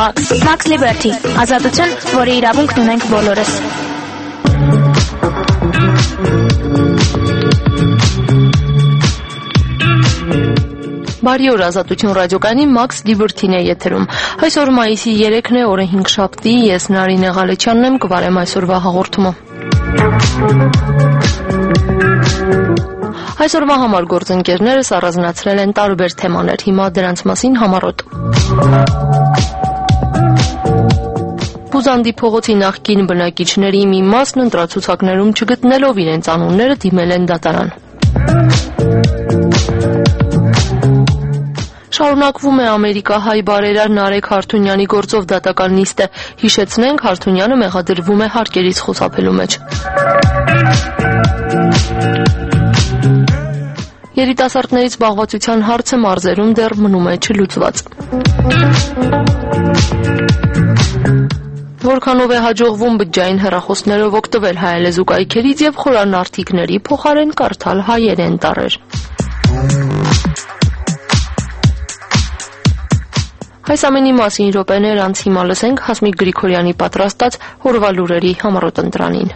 Max Liberty, ազատություն, որի իրավունքն ունենք բոլորս։ Բարի օր, Ազատություն ռադիոկայանի Max Liberty-ն է եթերում։ Այսօր մայիսի 3-ն է, օրը 5 շաբթի, ես Նարինե Ղալեչյանն եմ, կվարեմ այսօրվա հաղորդումը։ Այսօրվա համար գործընկերներս առանձնացրել են տարբեր թեմաներ, հիմա դրանց մասին համառոտ։ Բուզանդի փողոցի նախկին բնակիչների մի մասն ընտրացուցակներում չգտնելով իրենց անունները դիմել են դատարան։ Շարունակվում է ամերիկահայ բարերար Նարեկ Հարթունյանի գործով դատական նիստը։ Հիշեցնենք, Հարթունյանը մեղադրվում է հարկերից խուսափելու մեջ։ Երիտասարդներից զբաղվածության հարցը մարզերում դեռ մնում է չլուծված։ Որքանով է հաջողվում բջջային հեռախոսներով օգտվել հայալեզու կայքերից եւ խորանարդիկների փոխարեն կարդալ հայերեն տառեր։ Այս ամենի մասին րոպեներ անց հիմա լսենք Հասմիկ Գրիգորյանի պատրաստած օրվա լուրերի համառոտ ընտրանին։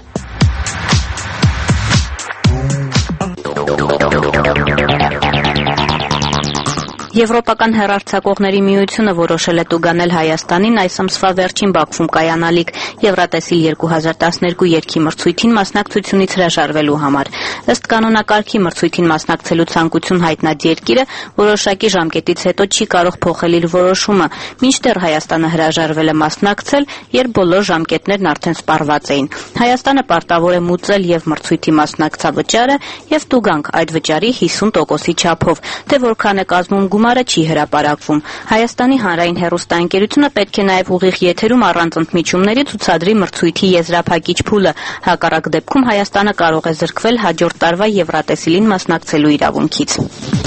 Եվրոպական հեռարձակողների միությունը որոշել է տուգանել Հայաստանին այս ամսվա վերջին Բաքվում կայանալիք Եվրատեսիլ 2012 երգի մրցույթին մասնակցությունից հրաժարվելու համար։ Ըստ կանոնակարգի մրցույթին մասնակցելու ցանկություն հայտնած երկիրը որոշակի ժամկետից հետո չի կարող փոխել իր որոշումը, մինչդեռ Հայաստանը հրաժարվել է մասնակցել, երբ բոլոր ժամկետներն արդեն սպառված էին։ Հայաստանը պարտավոր է մուծել եւ մրցույթի մասնակցավճարը եւ տուգանք այդ վճարի 50%-ի չափով, թե որքան է կազմում գումարը չի հրապարակվում։ Հայաստանի հանրային հեռուստաընկերությունը պետք է նաև ուղիղ եթերում առանց ընդմիջումների ցուցադրի մրցույթի եզրափակիչ փուլը։ Հակառակ դեպքում Հայաստանը կարող է զրկվել հաջորդ տարվա Եվրատեսիլին մասնակցելու իրավունքից։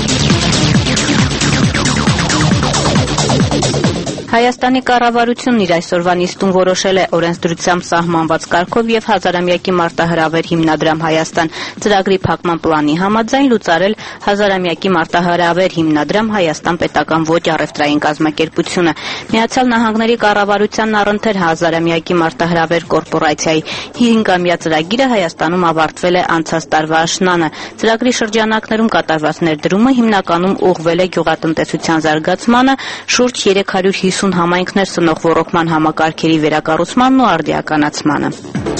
Հայաստանի կառավարությունն իր այսօրվա նիստում որոշել է օրենսդրությամբ սահմանված կարգով եւ հազարամյակի մարտահրավեր հիմնադրամ Հայաստան ծրագրի փակման պլանի համաձայն լուծարել հազարամյակի մարտահրավեր հիմնադրամ Հայաստան պետական ոչ առևտրային կազմակերպությունը։ Միացյալ Նահանգների կառավարությանն առընթեր հազարամյակի մարտահրավեր կորպորացիայի 5-ամյա ծրագիրը Հայաստանում ավարտվել է անցած տարվա աշնանը։ Ծրագրի շրջանակներում կատարված ներդրումը հիմնականում ուղղվել է գյուղատնտեսության զարգացմանը, շուրջ 350 համայնքներ սնող ոռոգման համակարգերի վերակառուցմանն ու արդիականացմանը։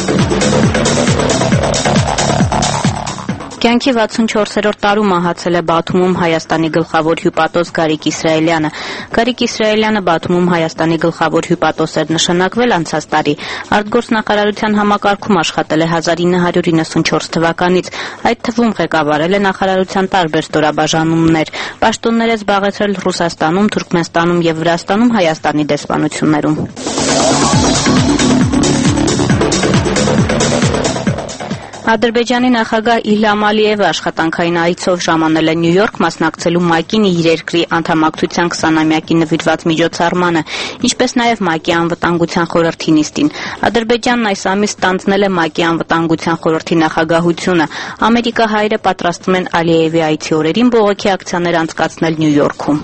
Կյանքի 64-րդ տարում մահացել է Բաթումում Հայաստանի գլխավոր հյուպատոս Գարիկ Իսրայելյանը։ Գարիկ Իսրայելյանը Բաթումում Հայաստանի գլխավոր հյուպատոս էր նշանակվել անցած տարի։ Արտգործնախարարության համակարգում աշխատել է 1994 թվականից։ Այդ թվում ղեկավարել է նախարարության տարբեր ստորաբաժանումներ։ Պաշտոններ է զբաղեցրել Ռուսաստանում, Թուրքմենստանում եւ Վրաստանում Հայաստանի դեսպանություններում։ Ադրբեջանի նախագահ Իլհամ Ալիևը աշխատանքային այցով ժամանել է Նյու Յորք մասնակցելու ՄԱԿ-ին իր երկրի անդամակցության 20-ամյակի նվիրված միջոցառմանը, ինչպես նաև ՄԱԿ-ի անվտանգության խորհրդի նիստին։ Ադրբեջանն այս ամիս ստանձնել է ՄԱԿ-ի անվտանգության խորհրդի նախագահությունը։ Ամերիկահայերը պատրաստվում են Ալիևի այցի օրերին բողոքի ակցիաներ անցկացնել Նյու Յորքում։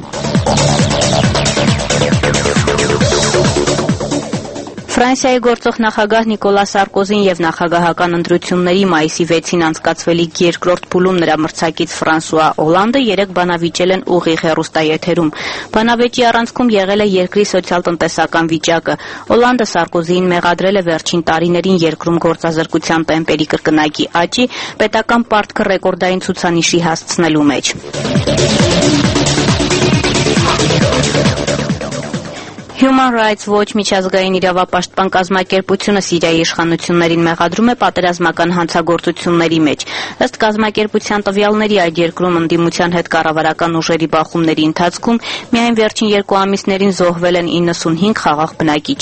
Ֆրանսիայի գործող նախագահ Նիկոլա Սարկոզին եւ նախագահական ընտրությունների մայիսի 6-ին անցկացվելիք երկրորդ փուլում նրա մրցակից Ֆրանսուଆ Օլանդը 3 բանավիճել են ուղիղ հեռուստաեթերում։ Բանավեճի առանցքում եղել է երկրի սոցիալ-տնտեսական վիճակը։ Օլանդը Սարկոզիին մեղադրել է վերջին տարիներին երկրում գործազրկության տեմպերի կրկնակի աճի, պետական պարտքը ռեկորդային ցուցանիշի հասցնելու մեջ։ Human Rights Watch միջազգային իրավապաշտպան կազմակերպությունը Սիրիայի իշխանություններին մեղադրում է պատերազմական հանցագործությունների մեջ։ Ըստ կազմակերպության տվյալների այդ երկրում ընդդիմության հետ կառավարական ուժերի բախումների ընթացքում միայն վերջին 2 ամիսներին զոհվել են 95 խաղաղ բնակիչ։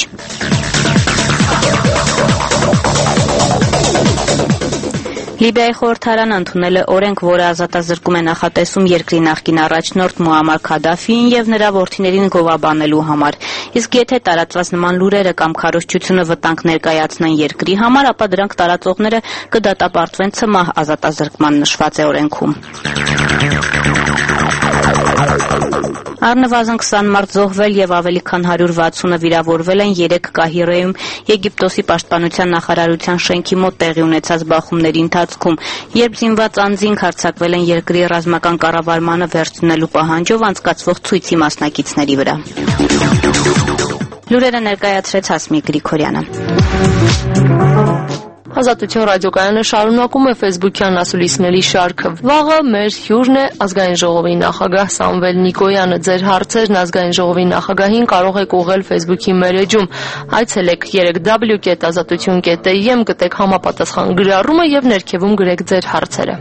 Լիբիայի խորհրդարանը ընդունել է օրենք, որը ազատազրկում է նախատեսում երկրի նախկին առաջնորդ Մուամար Քադաֆիին եւ նրա որդիներին գովաբանելու համար։ Իսկ եթե տարածված նման լուրերը կամ քարոզչությունը վտանգ ներկայացնեն երկրի համար, ապա դրանք տարածողները կդատապարտվեն ցմահ ազատազրկման նշված է օրենքում։ Առնվազն 20 մարդ զոհվել եւ ավելի քան 160-ը վիրավորվել են 3 Կահիրեում Եգիպտոսի պաշտպանության նախարարության շենքի մոտ տեղի ունեցած բախումների ընթացքում, երբ զինված անձինք հարձակվել են երկրի ռազմական կառավարմանը վերցնելու պահանջով անցկացվող ցույցի մասնակիցների վրա։ Լուրերը ներկայացրեց Հասմիկ Գրիգորյանը։ Ազատություն ռադիոկայանը շարունակում է ֆեյսբուքյան ասուլիսների շարքը։ Վաղը մեր հյուրն է ազգային ժողովի նախագահ Սամվել Նիկոյանը։ Ձեր հարցերն ազգային ժողովի նախագահին կարող եք ուղղել ֆեյսբուքի մեր էջում։ Այցելեք 3w.azatutyon.am, գտեք համապատասխան գրառումը եւ ներքևում գրեք ձեր հարցերը։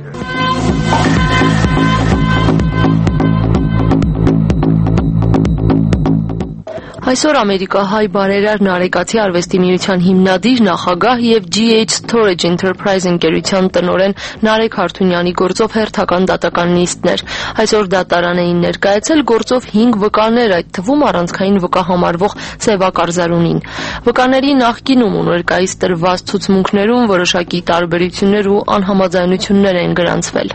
Այսօր ամերիկահայ բարերար Նարեկացի արվեստի միության հիմնադիր, նախագահ եւ GH Storage Enterprise ընկերության տնօրեն Նարեկ Հարթունյանի գործով հերթական դատական նիստներ։ Այսօր դատարան էին ներկայացել գործով 5 վկաներ, այդ թվում առանցքային վկա համարվող Սևակ Արզարունին։ Վկաների նախկինում ու ներկայիս տրված ցուցմունքներում որոշակի տարբերություններ ու անհամաձայնություններ են գրանցվել։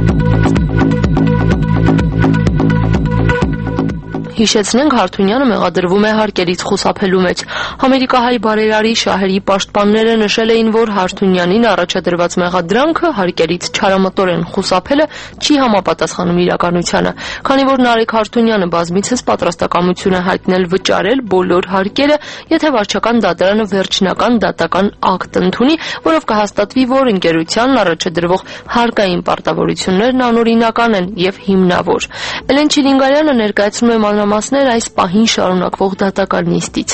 Հիշեցնենք, Հարթունյանը մեղադրվում է հարկերից խուսափելու մեջ։ Ամերիկահայ բարերարի շահերի պաշտպանները նշել էին, որ Հարթունյանին առաջադրված մեղադրանքը հարկերից չարամտորեն խուսափելը չի համապատասխանում իրականությանը, քանի որ Նարեկ Հարթունյանը բազմիցս պատրաստակամություն է հայտնել վճարել բոլոր հարկերը, եթե վարչական դատարանը վերջնական դատական ակտ ընդունի, որով կհաստատվի, որ ընկերությանն առաջադրվող հարկային պարտավորություններն անօրինական են եւ հիմնավոր։ Էլեն Չիլինգարյանը ներկայացնում է մանրամասներ այս պահին շարունակվող դատական նիստից։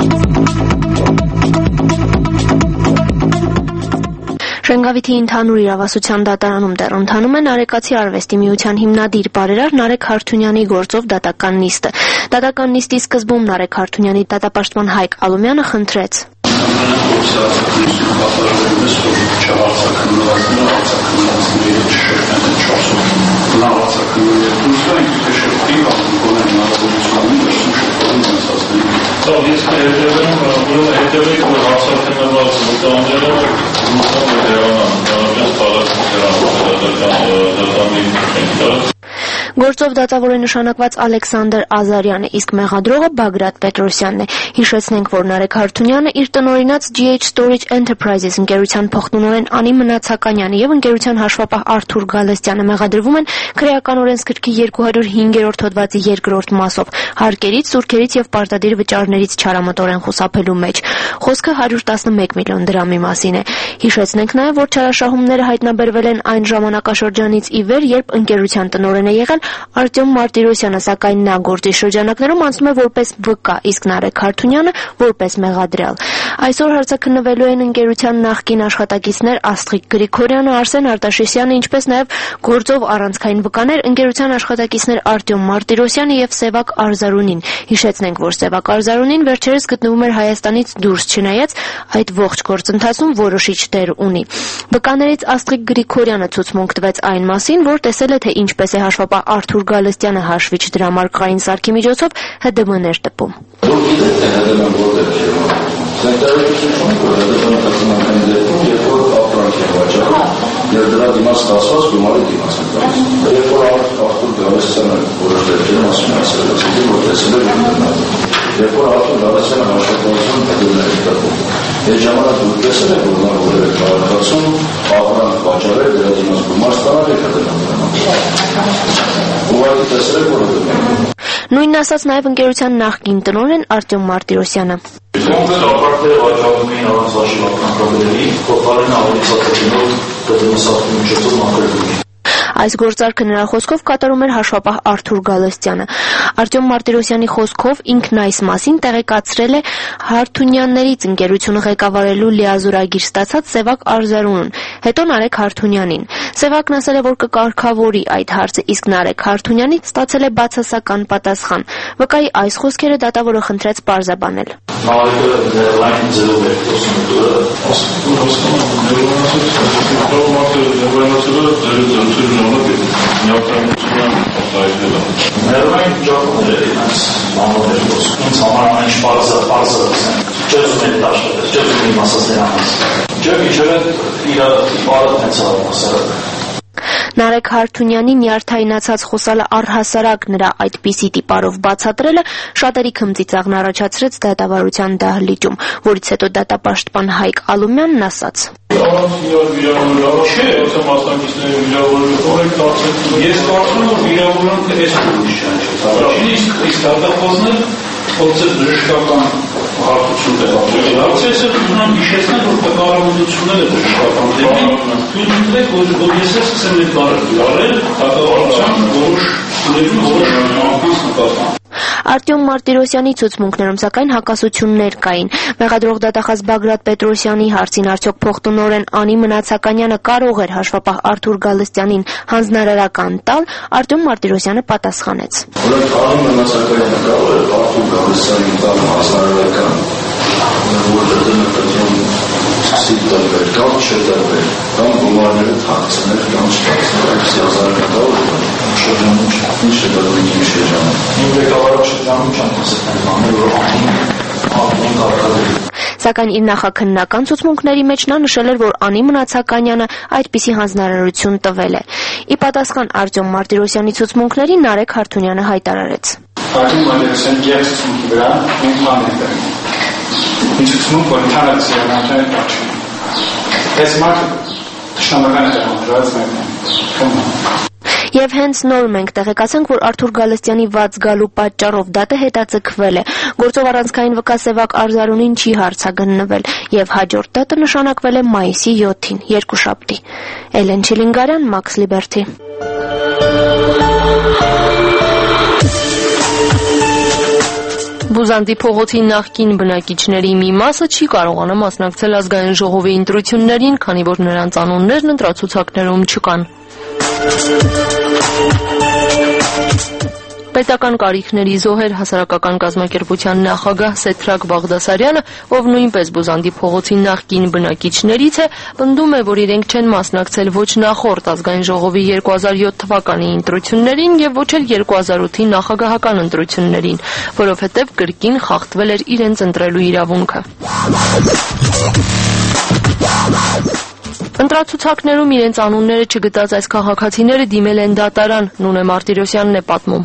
Շենգավիթի ընդհանուր իրավասության դատարանում դեռ ընթանում է Նարեկացի արվեստի միության հիմնադիր բարերար Նարեկ Հարթունյանի գործով դատական նիստը։ Դատական նիստի սկզբում Նարեկ Հարթունյանի դատապաշտպան Հայկ Ալումյանը խնդրեց. Գործով դատավոր է նշանակված Ալեքսանդր Ազարյանը, իսկ մեղադրողը Բագրատ Պետրոսյանն է։ Հիշեցնենք, որ Նարեկ Հարթունյանը իր տնօրինած GH Storage Enterprises ընկերության փոխտնօրեն Անի Մնացականյանը եւ ընկերության հաշվապահ Արթուր Գալստյանը մեղադրվում են քրեական օրենսգրքի 205-րդ հոդվածի 2-րդ մասով հարկերից, սուրքերից եւ պարտադիր վճարներից չարամտորեն խուսափելու մեջ։ Խոսքը 111 միլիոն դրամի մասին է։ Հիշեցնենք նաեւ, որ չարաշահումները հայտնաբերվել են այն ժամանակաշրջանից ի վեր, երբ ընկերության տնօրեն է եղել Արտյոմ Մարտիրոսյանը, սակայն նա գործի շրջանակներում անցնում է որպես վկա, իսկ Նարեկ Հարթունյանը որպես մեղադրյալ։ Այսօր հարցաքննվելու են ընկերության նախկին աշխատակիցներ Աստղիկ Գրիգորյանը, Արսեն Արտաշեսյանը, ինչպես նաև գործով առանցքային վկաներ ընկերության աշխատակիցներ Արտյոմ Մարտիրոսյանը եւ Սևակ Արզարունին։ Հիշեցնենք, որ Սևակ Արզարունին վերջերս գտնվում էր Հայաստանից դուրս, չնայած այդ ողջ գործընթացում որոշիչ դեր ունի։ Վկաներից Աստղիկ Գրիգորյանը ցուցմունք տվեց այն մասին, որ տեսել է, թե ինչպես է հաշվապահ Արթուր Գալստյանը հաշվիչ դրամարկղային սարքի միջոցով ՀԴՄ-ներ տպում։ Եվ դրա դիմաց ստացված գումարի դիմաց են տալիս։ Երբ որ Արթուր Գալստյանը որոշ դեպքերում ասում է ասել, որ տեսել է երբ որ Արթուր Գալստյանը աշխատողություն ՀԴՄ-ներ է տպում, այդ ժամանակ դուք տեսել եք, որ նա որևէ քաղաքացում ապրանք վաճառել, դրա դիմաց գումար ստանալ է ՀԴՄ-ում։ Նույնն ասաց նաև ընկերության նախկին տնօրեն Արտյոմ Մարտիրոսյանը։ Կոնկրետ ապարտերը վաճառում էին առանց հաշիվ ապրանքների, փոխարենը ավելի ցածրինով ՀԴՄ սարքի միջոցով մաքրվում էին։ Այս գործարքը նրա խոսքով կատարում էր հաշվապահ Արթուր Գալստյանը։ Արտյոմ Մարտիրոսյանի խոսքով ինքն այս մասին տեղեկացրել է Հարթունյաններից ընկերությունը ղեկավարելու լիազորագիր ստացած Սևակ Արզարունին, հետո Նարեկ Հարթունյանին։ Սևակն ասել է, որ կկարգավորի այդ հարցը, իսկ Նարեկ Հարթունյանից ստացել է բացասական պատասխան։ Վկայի այս խոսքերը դատավորը խնդրեց պարզաբանել։ Նավակը լայն ձևով է խոսում դուրը ներվային ճակումներ էր ինձ մանոներ խոսում ինձ համար ամեն ինչ պարզը չեզում են տաշտել չեզում են մասասներ ամաս ճակի չերդ իր պարդ հենց հավասարը Նարեկ Հարթունյանի նյարդայնացած խոսալը առհասարակ նրա այդպիսի տիպարով բացատրելը շատերի քմծիծաղն առաջացրեց դատավարության դահլիճում, որից հետո դատապաշտպան Հայկ Ալումյանն ասաց. Ես կարծում եմ, որ վիրավորանքը այս ուրիշ իսկ դատախազներ փորձել բժշկական հարթություն տեղադրել։ Հարցերը ունեն հիշեցնել, որ տկարամտությունները բժշկական դեպքին թույլ տվեք, որ ես սկսեմ այդ բառը գրել, դատավարության որոշ անկանց նկատմամբ։ Արտյոմ Մարտիրոսյանի ցուցմունքներում սակայն հակասություններ կային։ Մեղադրող դատախազ Բագրատ Պետրոսյանի հարցին արդյոք փոխտնօրեն Անի Մնացականյանը կարող էր հաշվապահ Արթուր Գալստյանին հանձնարարական տալ, Արտյոմ Մարտիրոսյանը պատասխանեց. Օրինակ Անի Մնացականյանը կարող էր Արթուր Գալստյանին տալ հանձնարարական, որը դեպքում սիդտեր կամ չդեր, կամ գումարները թաքցնել կամ չթաքցնել, այս հազարական շրջանում ինչ է դրվում իմ շրջանում։ Իմ ղեկավարը շրջանում չեմ տեսել բաներ, որ անում կարգադրել։ Սակայն իր նախաքննական ցուցմունքների մեջ նա նշել էր, որ Անի Մնացականյանը այդպիսի հանձնարարություն տվել է։ Ի պատասխան Արտյոմ Մարտիրոսյանի ցուցմունքների Նարեկ Հարթունյանը հայտարարեց. Արտյոմ Մարտիրոսյանի ցուցմունքի վրա մենք բաներ ինչ ցուցմունք որ թարացիան անջան տաչի։ Այս մարդը շնորհական է դրած մենք։ Եվ հենց նոր մենք տեղեկացանք, որ Արթուր Գալստյանի վաց գալու պատճառով դատը հետաձգվել է։ Գործով առանցքային վկասեվակ Արզարունին չի հարցագննվել եւ հաջորդ դատը նշանակվել է մայիսի 7-ին, երկուշաբթի։ Էլեն Չիլինգարյան, Մաքս Լիբերթի։ Բուզանդի փողոցի նախկին բնակիչների մի մասը չի կարողանա մասնակցել ազգային ժողովի ընտրություններին, քանի որ նրանց անուններն ընտրացուցակներում չկան։ Պետական կարիքների զոհեր հասարակական կազմակերպության նախագահ Սեթրակ Բաղդասարյանը, ով նույնպես Բուզանդի փողոցի նախկին բնակիչներից է, պնդում է, որ իրենք չեն մասնակցել ոչ նախորդ ազգային ժողովի 2007 թվականի ընտրություններին եւ ոչ էլ 2008-ի նախագահական ընտրություններին, որովհետեւ կրկին խախտվել էր իրենց ընտրելու իրավունքը։ Ընտրացուցակներում իրենց անունները չգտած այս քաղաքացիները դիմել են դատարան, Նունե Մարտիրոսյանն է պատմում։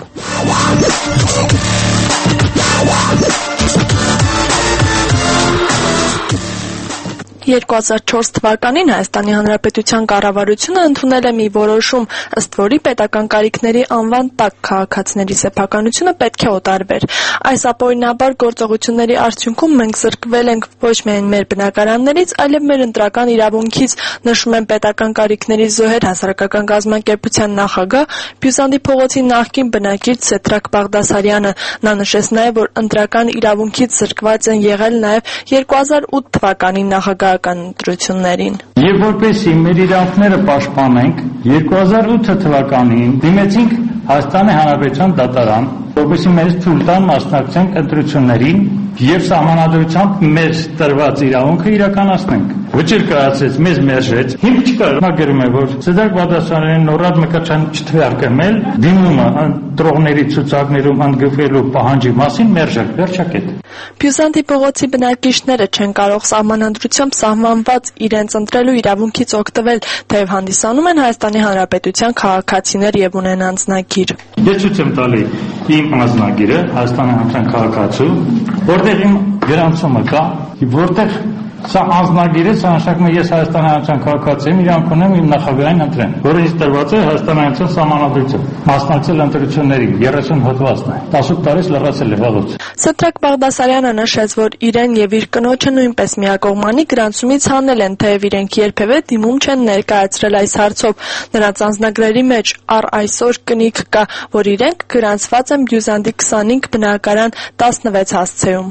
2004 թվականին Հայաստանի Հանրապետության կառավարությունը ընդունել է մի որոշում, ըստ որի պետական կարիքների անվան տակ քաղաքացիների սեփականությունը պետք է օտարվեր։ Այս ապօրինաբար գործողությունների արդյունքում մենք զրկվել ենք ոչ միայն մեր բնակարաններից, այլև մեր ընտրական իրավունքից, նշում են պետական կարիքների զոհեր հասարակական կազմակերպության նախագահ, Բյուզանդի փողոցի նախկին բնակիչ Սեթրակ Բաղդասարյանը։ Նա նշեց նաև, որ ընտրական իրավունքից զրկված են եղել նաև 2008 թվականի նախագահական ընտրություններին։ Եվ որպեսզի մեր իրավունքները պաշտպանենք, 2008 թվականին դիմեցինք Հայաստանի Հանրապետության դատարան, որպեսզի մեզ թույլ տան մասնակցենք ընտրություններին եւ սահմանադրությամբ մեր տրված իրավունքը իրականացնենք։ Վճիռ կայացեց, մեզ մերժեց։ Հիմք չկար, նա գրում է, որ Սեթրակ Բաղդասարյանի Նորադ Մկրտչյանը չթվարկել դիմումը ընտրողների ցուցակներում ընդգրկվելու պահանջի մասին մերժել, վերջակետ։ Բյուզանդի փողոցի բնակիչները չեն կարող սահմանադրությամբ սահմանված իրենց ընտրելու իրավունքից օգտվել, թեև հանդիսանում են Հայաստանի Հանրապետության քաղաքացիներ եւ ունեն անձնագիր։ Ես ցույց եմ տալի իմ անձնագիրը, Հայաստանի Հանրապետության քաղաքացու, որտեղ իմ գրանցումը կա, որտեղ սա անձնագիրը, սա նշանակում է ես Հայաստանի Հանրապետության քաղաքացի եմ, իրանք ունեմ իմ նախագահային ընտրեմ, որը ինձ տրված է Հայաստանի Հանրապետության սահմանադրությամբ։ Մասնակցել ընտրություններին 30 հոդվածն է, 18 տարի լրացել է վաղուց։ Սեթրակ Բաղդասարյանը նշեց, որ իրեն եւ իր կնոջը նույնպես միակողմանի գրանցումից հանել են, թեև իրենք երբևէ դիմում չեն ներկայացրել այս հարցով։ Նրանց անձնագրերի մեջ առ այսօր կնիք կա, որ իրենք գրանցված են Բյուզանդի 25 բնակարան 16 հասցեում։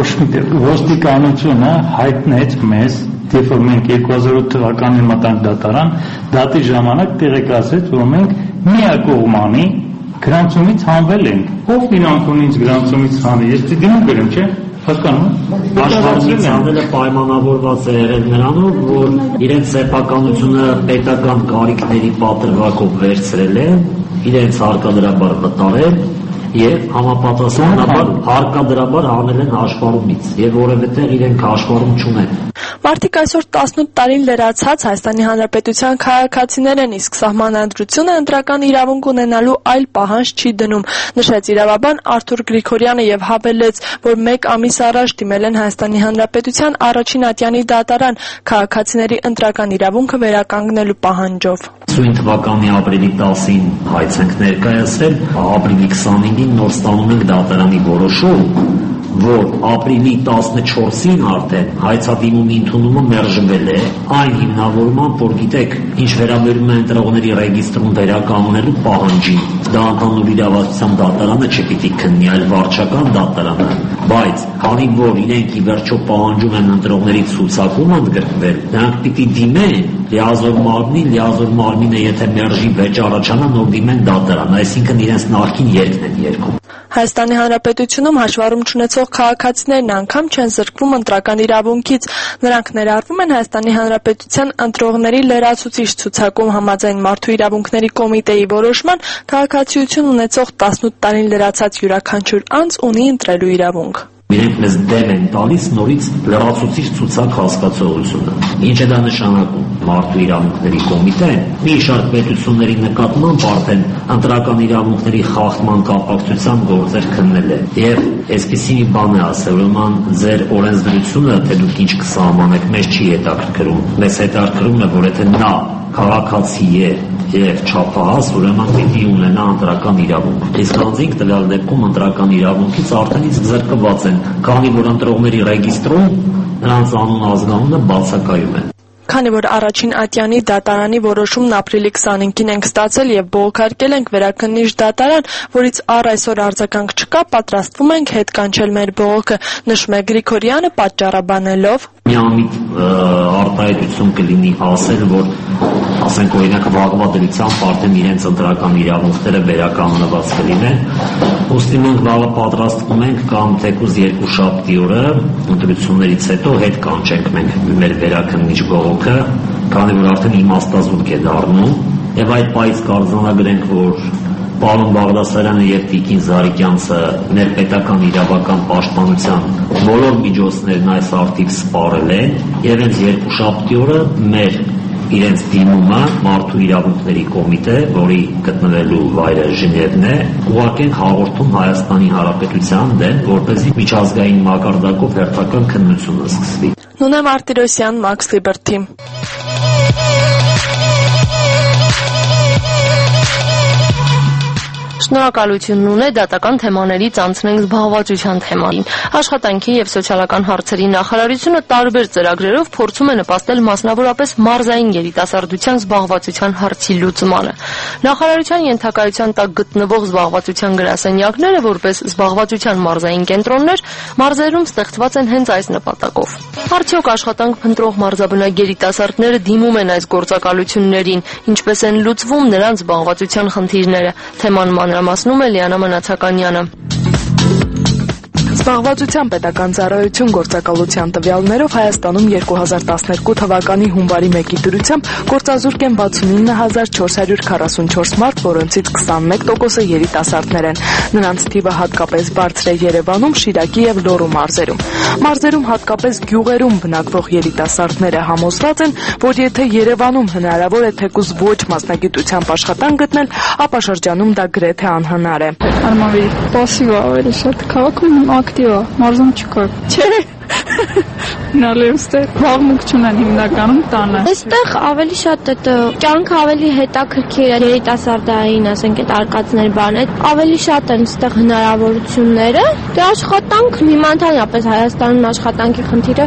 Ոստիկանությունը հայտնեց մեզ, երբ որ մենք 2008 թվականին մտանք դատարան, դատի ժամանակ տեղեկացրեց, որ մենք միակողմանի գրանցումից հանվել ենք։ Ով իրանք ունի ինձ գրանցումից հանել, ես դիմում գրեմ, չէ՞։ Հասկանում։ Աշխարհի ցանցը պայմանավորված է եղել նրանով, որ իրենց սեփականությունը պետական կարիքների պատրվակով վերցրել է, իրենց հարկադրաբար վտարել եւ համապատասխանաբար հարկադրաբար հանել են աշխարհումից եւ որևէտեղ իրենք աշխարհում չունեն։ Մարդիկ այսօր 18 տարին լրացած Հայաստանի Հանրապետության քաղաքացիներ են, իսկ սահմանադրությունը ընտրական իրավունք ունենալու այլ պահանջ չի դնում, նշեց իրավաբան Արթուր Գրիգորյանը եւ հավելեց, որ 1 ամիս առաջ դիմել են Հայաստանի Հանրապետության առաջին ատյանի դատարան քաղաքացիների ընտրական իրավունքը վերականգնելու պահանջով։ Սույն թվականի ապրիլի 10-ին հայց ենք ներկայացրել, ապրիլի 25-ին նոր ստանում ենք դատարանի որոշում, որ ապրիլի 14-ին արդեն հայցադիմումի ընդունումը մերժվել է այն հիմնավորմամբ, որ գիտեք, ինչ վերաբերում է ընտրողների ռեգիստրում վերականգնելու պահանջին, դա ընդհանուր իրավասության դատարանը չպիտի քննի, այլ վարչական դատարանը, բայց քանի որ իրենք ի վերջո պահանջում են ընտրողների ցուցակում ընդգրկվել, նրանք պիտի դիմեն լիազոր մարմինը, եթե մերժի վեճ առաջանա, նոր դիմեն դատարան, այսինքն իրենց նախկին երկն են երկում։ Հայաստանի Հանրապետությունում հաշվառում չունեցող քաղաքացիներն անգամ չեն զրկվում ընտրական իրավունքից։ Նրանք ներառվում են Հայաստանի Հանրապետության ընտրողների լրացուցիչ ցուցակում համաձայն Մարդու իրավունքների կոմիտեի որոշման քաղաքացիություն ունեցող 18 տարին լրացած յուրաքանչյուր անձ ունի ընտրելու իրավունք։ Իրենք մեզ դեմ են տալիս նորից լրացուցիչ ցուցակ հասկացողությունը։ Ինչ է դա նշանակում։ Մարդու իրավունքների կոմիտեն մի շարք պետությունների նկատմամբ արդեն ընտրական իրավունքների խախտման կապակցությամբ գործեր քննել է։ Եվ այսպիսի մի բան է ասել, ուրեմն ձեր օրենսդրությունը, թե դուք ինչ կսահմանեք, մեզ չի հետաքրքրում։ Մեզ հետաքրքրում է, որ եթե նա քաղաքացի է եւ չափահաս, ուրեմն պիտի ունենա ընտրական իրավունք։ Իսկ անձինք տվյալ դեպքում ընտրական իրավունքից արդեն իսկ զրկված են, քանի որ ընտրողների ռեգիստրում նրանց անուն ազգանունը բացակայում է։ Քանի որ առաջին ատյանի դատարանի որոշումն ապրիլի 25-ին ենք ստացել եւ բողոքարկել ենք վերաքննիչ դատարան, որից առ այսօր արձագանք չկա, պատրաստվում ենք հետ կանչել մեր բողոքը, նշում է Գրիգորյանը պատճառաբանելով։ Միամիտ արտահայտություն կլինի ասել, որ ասենք օրինակ վաղվա դրությամբ արդեն իրենց ընտրական իրավունքները վերականգնված կլինեն։ Ուստի մենք վաղը պատրաստվում ենք կամ թեկուզ երկուշաբթի օրը ընտրություններից հետո հետ կանչենք մենք մեր վերաքննիչ բողոքը, քանի որ արդեն իմաստազուրկ է դառնում, եւ այդ պայից կարձանագրենք, որ Պարոն Բաղդասարյանը եւ Տիկին Զարիկյանցը ներպետական իրավական պաշտպանության բոլոր միջոցներն այս արդիվ սպառել են եւ հենց երկուշաբթի օրը մեր իրենց դիմումը Մարդու իրավունքների կոմիտե, որի գտնվելու վայրը Ժնևն է, ուղարկենք հաղորդում Հայաստանի Հանրապետության դեմ, որպեսզի միջազգային մակարդակով հերթական քննությունը սկսվի։ Նունե Մարտիրոսյան, Max Liberty։ Շնորհակալություն ունե դատական թեմաներից անցնենք զբաղվածության թեման։ Աշխատանքի եւ սոցիալական հարցերի նախարարությունը տարբեր ծրագրերով փորձում է նպաստել մասնավորապես մարզային երիտասարդության զբաղվածության հարցի լուծմանը։ Նախարարության ենթակայության տակ գտնվող զբաղվածության գրասենյակները որպես զբաղվածության մարզային կենտրոններ մարզերում ստեղծված են հենց այս նպատակով։ Արդյոք աշխատանք փնտրող մարզաբնակ երիտասարդները դիմում են այս գործակալություններին, ինչպես են լուծվում նրանց զբաղվածության խնդիրները։ Թեման մանրամասնում է Լիանա Մնացականյանը։ Զբաղվածության պետական ծառայություն գործակալության տվյալներով Հայաստանում 2012 թվականի հունվարի 1-ի դրությամբ գործազուրկ են 69444 մարդ, որոնցից 21%-ը երիտասարդներ են։ Նրանց թիվը հատկապես բարձր է Երևանում, Շիրակի եւ Լոռու մարզերում։ Մարզերում հատկապես գյուղերում բնակվող երիտասարդները համոզված են, որ եթե Երևանում հնարավոր է թեկուզ ոչ մասնագիտությամբ աշխատանք գտնել, ապա շրջանում դա գրեթե անհնար է։ Արմավի պասիվ ավելի շատ քաղաքում ակտիվ է, մարզում չկա։ Չէ։ Նալեստը փողմուկ չունեն հիմնականում տանը։ Այստեղ ավելի շատ այդ կյանքը ավելի հետաքրքիր է, երիտասարդային, ասենք այդ արկածներ բաներ, ավելի շատ են այստեղ հնարավորությունները։ Դե աշխատանք հիմա ընդհանրապես Հայաստանում աշխատանքի խնդիրը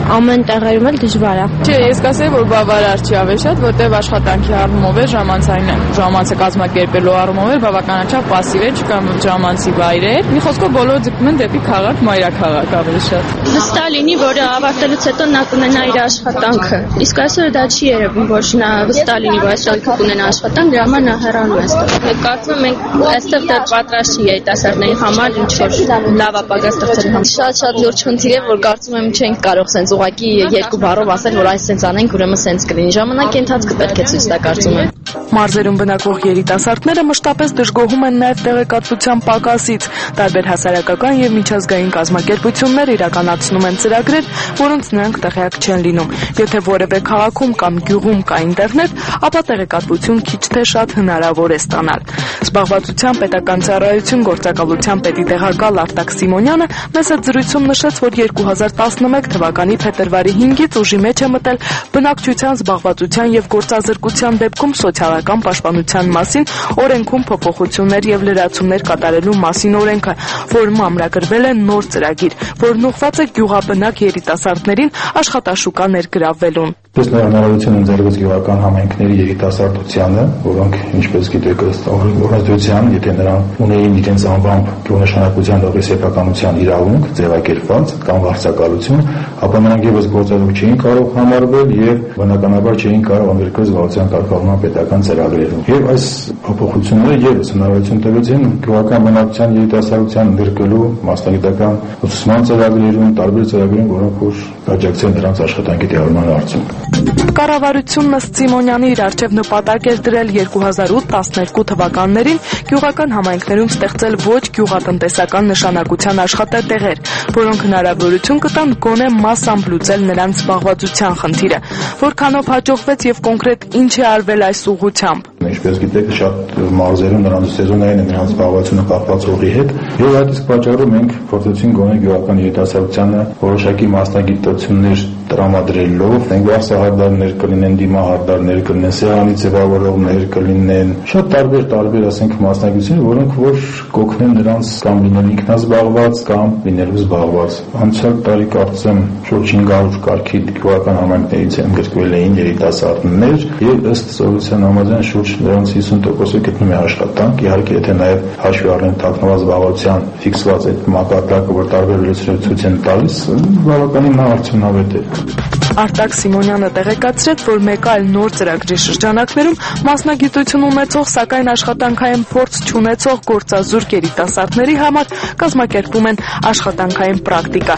ամեն տեղերում էլ դժվար է։ Չէ, ես կասեի, որ բավարար չի ավեշատ, որտեղ աշխատանքի առումով է, ժամանցը կազմակերպելու առումով է բավականաչափ պասիվ է, չկա ժամանցի վայրեր։ Մի խոսքով բոլորը ձգտում են դեպի քաղաք, մայրաքաղաք ավելի շատ։ Վստահ լինի, որ ավարտելուց հետո նա կունենա իր աշխատանքը։ Իսկ այսօր դա չի երևում, որ նա վստահ լինի, որ այսօր կունենա աշխատանք, դրա համար նա հեռանում է այստեղ։ Կարծում եմ մենք այստեղ դեռ պատրաստ չի երիտասարդների համար ինչ-որ լավ ապագա ստեղծելու համար։ Շատ լուրջ խնդիր է, որ կարծում եմ չենք կարող սենց ուղղակի երկու բառով ասել, որ այս սենց անենք, ուրեմն սենց կլինի։ Ժամանակի ընթացքը պետք է ցույց տա, կարծում եմ։ Մարզերում բնակվող երիտասարդները մշտապես դժգոհում են նաև տեղեկատվության պակասից։ Տարբեր հասարակական եւ միջազգային կազմակերպություններ իրականացնում են ծրագրեր, որոնց նրանք տեղյակ չեն լինում։ Եթե որևէ քաղաքում կամ գյուղում կա ինտերնետ, ապա տեղեկատվություն քիչ թե շատ հնարավոր է ստանալ։ Զբաղվածության պետական ծառայություն գործակալության պետի տեղակալ Արտակ Սիմոնյանը մեծ զրույցում նշեց, որ 2011 թվականի փետրվարի 5-ից ուժի մեջ է մտել բնակչության զբաղվածության եւ գործազրկության դեպքում սոցիալական պաշտպանության մասին օրենքում փոփոխություններ եւ լրացումներ կատարելու մասին օրենքը, որում ամրագրվել է նոր ծրագիր, որն ուղղված է գյուղաբնակ երիտասարդներին աշխատաշուկա ներգրավվելուն։ Ըստ հնարավորություն ընձեռվեց գյուղական համայնքների երիտասարդությանը, որոնք ինչպես գիտեք ըստ օրենսդրության, եթե նրանք ունեին իրենց անվամբ գյուղնշանակության դողի սեփականության իրավունք ձևակերպված կամ վարձակալություն, ապա նրանք եւս գործադուք չէին կարող համարվել եւ բնականաբար չէին կարող ընդգրկվել զբաղվածության կարգավորման պետական ծրագրերում։ Եվ այս փոփոխությունները եւս հնարավորություն տվեցին գյուղական բնակչության երիտասարդության ընդգրկելու մասնագիտական ուսուցման ծրագրերում, տարբեր ծրագրերում, որոնք որ աջակցեն նրանց աշխատանքի տեղավորման հարցում։ Կառավարությունն ըստ Սիմոնյանի իր առջև նպատակ էր դրել 2008-12 թվականներին գյուղական համայնքներում ստեղծել ոչ գյուղատնտեսական նշանակության աշխատատեղեր, որոնք հնարավորություն կտան գոնե մասամբ լուծել նրանց զբաղվածության խնդիրը, որքանով հաջողվեց եւ կոնկրետ ինչ է արվել այս ուղղությամբ։ Ինչպես գիտեք, շատ մարզերում նրանց սեզոնային է նրանց զբաղվածությունը կապված հողի հետ, եւ այդ իսկ պատճառով մենք փորձեցինք գոնե գյուղական երիտասարդությանը որոշակի մասնագիտություններ տրամադրելով, վարսահարդարներ կլինեն, դիմահարդարներ կլինեն, սեղանի ձևավորողներ կլինեն, շատ տարբեր ասենք մասնագիտություններ, որոնք որ կօգնեն նրանց կամ լինել ինքնազբաղված կամ լինելու զբաղված։ Անցյալ տարի կարծեմ շուրջ 500 կարգի գյուղական համայնքներից ընդգրկվել էին երիտասարդներ եւ ըստ սովորության համաձայն շուրջ նրանց 50%-ը գտնում է աշխատանք, իհարկե եթե նաեւ հաշվի առնենք թաքնված զբաղվածության ֆիքսված այդ մակարդակը, որ տարբեր լույսեր ցույց են տալիս, բավականին արդյունավետ է։ Արտակ Սիմոնյանը տեղեկացրեց, որ մեկ այլ նոր ծրագրի շրջանակներում մասնագիտություն ունեցող, սակայն աշխատանքային փորձ չունեցող գործազուրկ երիտասարդների համար կազմակերպում են աշխատանքային պրակտիկա։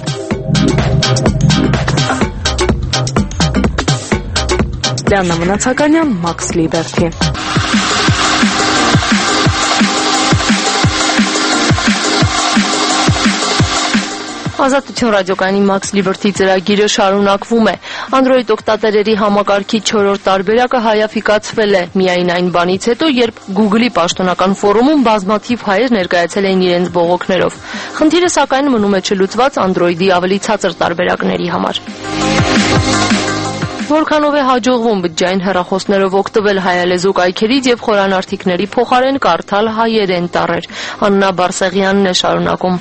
Լիաննա Մնացականյան, Մաքս Լիբերթի։ Ազատություն ռադիոկայանի Max Liberty ծրագիրը շարունակվում է։ Android օգտատերերի համակարգի 4-րդ տարբերակը հայաֆիկացվել է միայն այն բանից հետո, երբ Google-ի պաշտոնական ֆորումում բազմաթիվ հայեր ներկայացել էին իրենց բողոքներով։ Խնդիրը սակայն մնում է չլուծված Android-ի ավելի ցածր տարբերակների համար։ Որքանով է հաջողվում բջջային հեռախոսներով օգտվել հայալեզու կայքերից եւ խորանարդիկների փոխարեն կարդալ հայերեն տառեր։ Աննա Բարսեղյանն է շարունակում։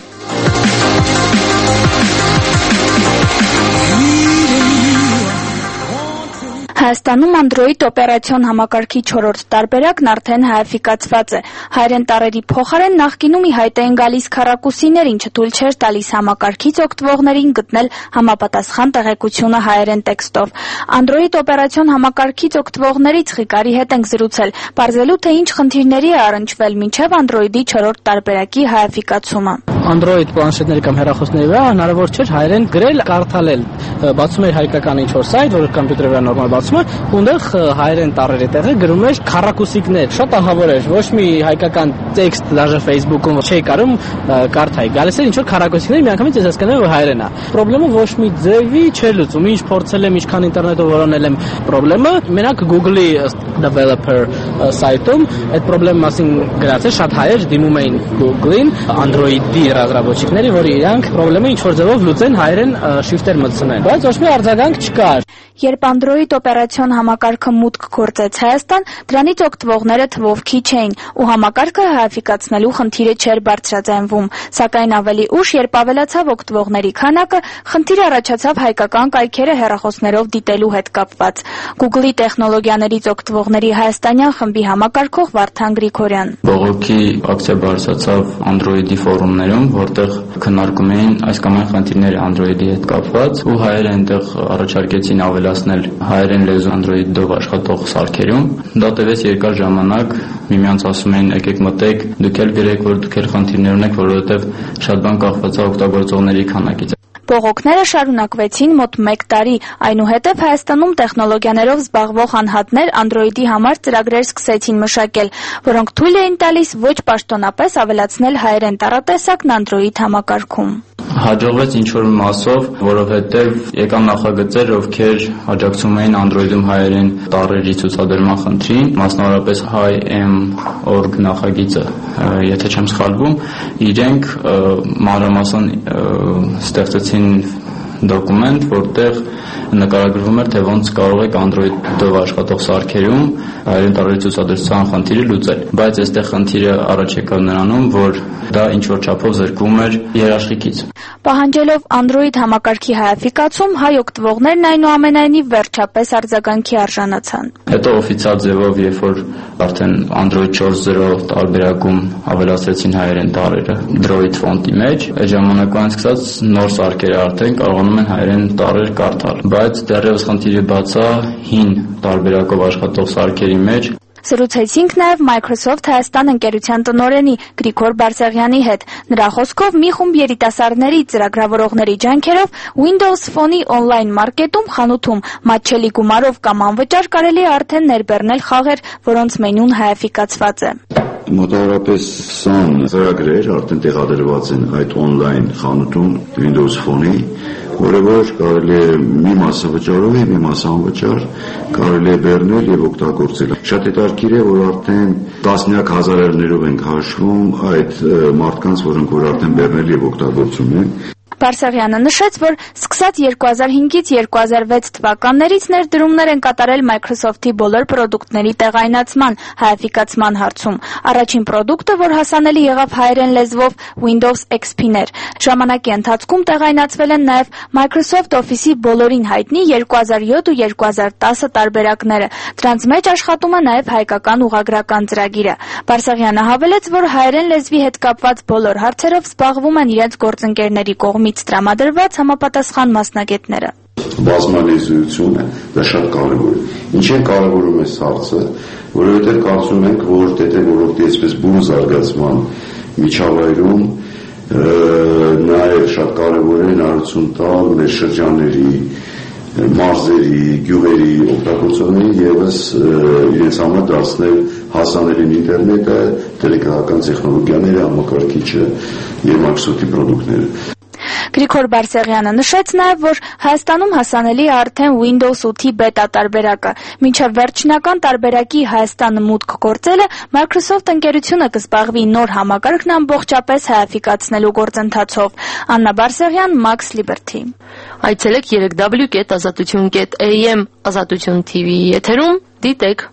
Հայաստանում Android օպերացիոն համակարգի 4-րդ տարբերակն արդեն հայաֆիկացված է։ Հայերեն տառերի փոխարեն նախկինում ի հայտ էին գալիս քառակուսիներ, ինչը թույլ չէր տալիս համակարգից օգտվողներին գտնել համապատասխան տեղեկությունը հայերեն տեքստով։ Android օպերացիոն համակարգից օգտվողներից Ղիկարի հետ ենք զրուցել, պարզելու թե ինչ խնդիրների է առնչվել մինչև Android-ի 4-րդ տարբերակի հայաֆիկացումը։ Android պլանշետների կամ հեռախոսների վրա հնարավոր չէր հայերեն գրել, կարդալել։ Բացում էր հայկական ինչ-որ սայթ, որ կոմպյուտերի վրա նորմալ բացում է, ունդեղ հայերեն տառերի տեղը գրում էր քառակուսիկներ։ Շատ ահավոր էր, ոչ մի հայկական տեքստ դաժե Facebook-ում չէի կարում կարդայի։ Գալիս էր ինչ-որ քառակուսիկներ, միանգամից ես հասկանում եմ, որ հայերեն է։ Պրոբլեմը ոչ մի ձևի չէր լուծում։ Ինչ փորձել եմ, ինչքան ինտերնետով որոնել եմ պրոբլեմը, մենակ Google-ի developer սայթում այդ պրոբլեմի մասին գրած է, շատ հայեր դիմում էին Google-ին, Android-ի ռազմավարիչների, որ իրանք պրոբլեմը ինչ-որ ձևով լուծեն հայերեն շրիֆտեր մտցնեն, բայց ոչ մի արձագանք չկար։ Երբ Android օպերացիոն համակարգը մուտք գործեց Հայաստան, դրանից օգտվողները թվով քիչ էին, ու համակարգը հայաֆիկացնելու խնդիրը չէր բարձրաձայնվում, սակայն ավելի ուշ, երբ ավելացավ օգտվողների քանակը, խնդիր առաջացավ հայկական կայքերը հեռախոսներով դիտելու հետ կապված։ Google-ի տեխնոլոգիաներից օգտվողների հայաստանյան խմբի համակարգող Վարդան Գրիգորյան։ Բողոքի ակցիա բարձրացավ Android-ի ֆորումներում, որտեղ քննարկում էին այս կամ այն խնդիրները Android-ի հետ կապված, ու հայերը այնտեղ առաջարկեցին ավելացնել հայերեն լեզու Android-ով աշխատող սարքերում։ Դա տևեց երկար ժամանակ, միմյանց ասում էին եկեք մտեք, դուք էլ գրեք, որ դուք էլ խնդիրներ ունեք, որովհետև շատ բան կախված է օգտագործողների քանակից։ Բողոքները շարունակվեցին մոտ 1 տարի, այնուհետև Հայաստանում տեխնոլոգիաներով զբաղվող անհատներ Android-ի համար ծրագրեր սկսեցին մշակել, որոնք թույլ էին տալիս ոչ պաշտոնապես ավելացնել հայերեն տառատեսակն Android համակարգում։ Հաջողվեց ինչ-որ մասով, որովհետև եկան նախագծեր, ովքեր աջակցում էին Android-ում հայերեն տառերի ցուցադրման խնդրին, մասնավորապես Hi-M.org նախագիծը, եթե չեմ սխալվում, իրենք մանրամասն ստեղծեցին դոկումենտ, որտեղ նկարագրվում էր, թե ոնց կարող եք Android-ով աշխատող սարքերում հայերեն տառերի ցուցադրության խնդիրը լուծել։ Բայց այստեղ խնդիրը առաջ եկավ նրանում, որ դա ինչ-որ չափով զրկվում էր երաշխիքից։ Պահանջելով Android համակարգի հայաֆիկացում, հայ օգտվողներն այնուամենայնիվ վերջապես արձագանքի արժանացան։ Հետո օֆիցիալ ձևով, երբ որ արդեն Android 4.0 տարբերակում ավելացրեցին հայերեն տառերը Droid ֆոնտի մեջ, այդ ժամանակվանից սկսած նոր սարքերը արդեն կարողանում են հայերեն տառեր կարդալ, բայց դեռևս խնդիրը բաց է հին տարբերակով աշխատող սարքերի մեջ։ Զրուցեցինք նաև Microsoft Հայաստան ընկերության տնօրենի Գրիգոր Բարսեղյանի հետ։ Նրա խոսքով մի խումբ երիտասարդների ծրագրավորողների ջանքերով Windows Phone-ի on-line մարքետում խանութում մատչելի գումարով կամ անվճար կարելի է արդեն ներբեռնել խաղեր, որոնց մենյուն հայաֆիկացված է։ Մոտավորապես 20 ծրագրեր արդեն տեղադրված են այդ on-line խանութում Windows Phone-ի, որը կարելի է մի մասը վճարով է, մի մասը անվճար, կարելի է բեռնել եւ օգտագործել։ Շատ հետաքրքիր է, որ արդեն տասնյակ հազարներով ենք հաշվում այդ մարդկանց, որոնք որ արդեն բեռնել եւ օգտագործում են։ Բարսեղյանը նշեց, որ սկսած 2005-ից 2006 թվականներից ներդրումներ են կատարել Microsoft-ի բոլոր պրոդուկտների տեղայնացման, հայաֆիկացման հարցում։ Առաջին պրոդուկտը, որ հասանելի եղավ հայերեն լեզվով, Windows XP-ն էր։ Ժամանակի ընթացքում տեղայնացվել են նաև Microsoft Office-ի բոլորին հայտնի 2007 ու 2010 տարբերակները։ Դրանց մեջ աշխատում է նաև հայկական ուղղագրական ծրագիրը։ Բարսեղյանը հավելեց, որ հայերեն լեզվի հետ կապված բոլոր հարցերով զբաղվում են իրենց գործընկերների կողմից տրամադրված համապատասխան մասնագետները։ Բազմալեզուությունը դա շատ կարևոր է։ Ինչ է կարևորում այս հարցը, որովհետև կարծում ենք, որ դե ոլորտի այսպես բուռն զարգացման միջավայրում նաև շատ կարևոր է հնարավորություն տալ մեր շրջանների, մարզերի, գյուղերի օգտագործողներին ևս իրենց համար դարձնել հասանելին ինտերնետը, տելեգրաֆական տեխնոլոգիաները, համակարգիչը եւ Microsoft-ի պրոդուկտները։ Գրիգոր Բարսեղյանը նշեց նաև, որ Հայաստանում հասանելի է արդեն Windows 8-ի բետա տարբերակը։ Մինչև վերջնական տարբերակի Հայաստանը մուտք գործելը Microsoft ընկերությունը կզբաղվի նոր համակարգն ամբողջապես հայաֆիկացնելու գործընթացով։ Աննա Բարսեղյան, Max Liberty։ Այցելեք www.azatutun.am Ազատություն TV-ի եթերում դիտեք։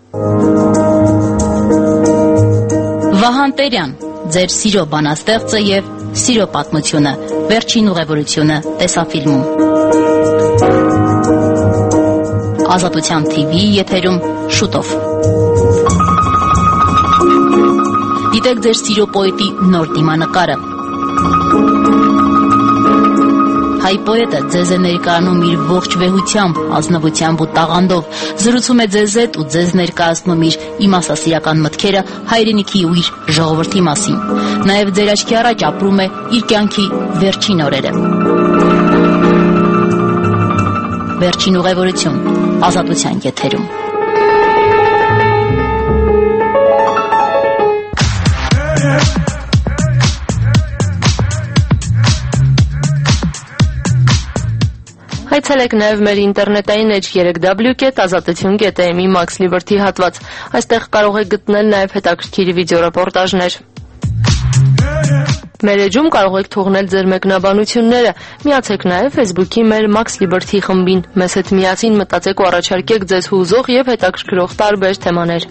Վահան Տերյան, ձեր սիրո բանաստեղծը եւ սիրո պատմությունը, վերջին ուղևորությունը տեսաֆիլմում։ Ազատության TV-ի եթերում շուտով։ Դիտեք ձեր սիրո պոետի նոր դիմանկարը։ Հայ պոետը ձեզ է ներկայանում իր ողջ վեհությամբ, ազնվությամբ ու տաղանդով, զրուցում է ձեզ հետ ու ձեզ ներկայացնում իր իմաստասիրական մտքերը հայրենիքի ու իր ժողովրդի մասին։ Նաև ձեր աչքի առաջ ապրում է իր կյանքի վերջին օրերը։ Վերջին ուղևորություն, Ազատության եթերում։ Այցելեք նաև մեր ինտերնետային էջ www.azatutun.am-ի Max Liberty հատված։ Այստեղ կարող եք գտնել նաև հետաքրքիր վիդեոռեպորտաժներ։ Մեր էջում կարող եք թողնել ձեր մեկնաբանությունները։ Միացեք նաև Facebook-ի մեր Max Liberty խմբին։ Մեզ հետ միասին մտածեք ու առաջարկեք ձեզ հուզող եւ հետաքրքրող տարբեր թեմաներ։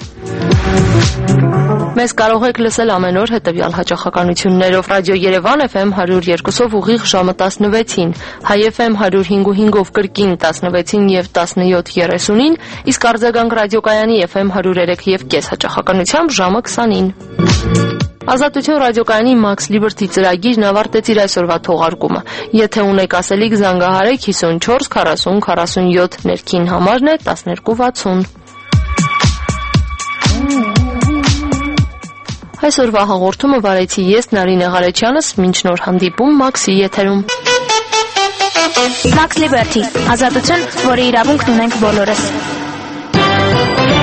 Մեզ կարող եք լսել ամեն օր հետևյալ հաճախականություններով. Ռադիո Երևան FM 102-ով ուղիղ ժամը 16-ին, Հայ FM 105.5-ով կրկին 16-ին եւ 17:30-ին, իսկ Արձագանք ռադիոկայանի FM 103.5 հաճախականությամբ ժամը 20-ին։ Ազատություն ռադիոկայանի Max Liberty ծրագիրն ավարտեց իր այսօրվա թողարկումը։ Եթե ունեք ասելիք, զանգահարեք 54 40 47, ներքին համարն է 1260։ Այսօրվա հաղորդումը վարեցի ես Նարինե Ղարեչյանս, մինչ նոր հանդիպում Max-ի եթերում։ Max Liberty, ազատություն, որի իրավունքն ունենք բոլորս։